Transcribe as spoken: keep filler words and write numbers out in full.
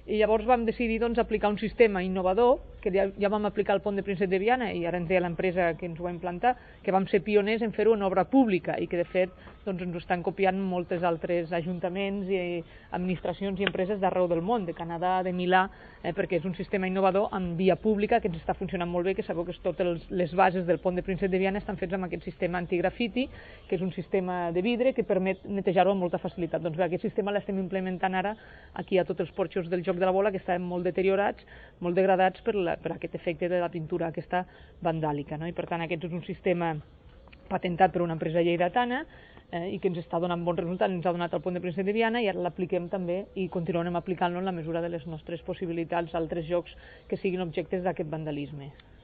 I llavors vam decidir doncs, aplicar un sistema innovador, que ja, ja vam aplicar al pont de Príncep de Viana, i ara ens deia l'empresa que ens ho va implantar, que vam ser pioners en fer-ho en obra pública, i que de fet doncs, ens ho estan copiant moltes altres ajuntaments i administracions i empreses d'arreu del món, de Canadà, de Milà, eh, perquè és un sistema innovador en via pública que ens està funcionant molt bé, que sabeu que totes les bases del pont de Príncep de Viana estan fets amb aquest sistema antigrafiti, que és un sistema de vidre que permet netejar-ho amb molta facilitat. Doncs bé, aquest sistema l'estem implementant ara aquí a tots els porxos del joc de la bola, que estaven molt deteriorats, molt degradats per, la, per aquest efecte de la pintura aquesta vandàlica, no? I per tant aquest és un sistema patentat per una empresa lleidatana eh, i que ens està donant bons resultats, ens ha donat el pont de Príncep de Viana i ara l'apliquem també i continuarem aplicant-lo en la mesura de les nostres possibilitats a altres jocs que siguin objectes d'aquest vandalisme.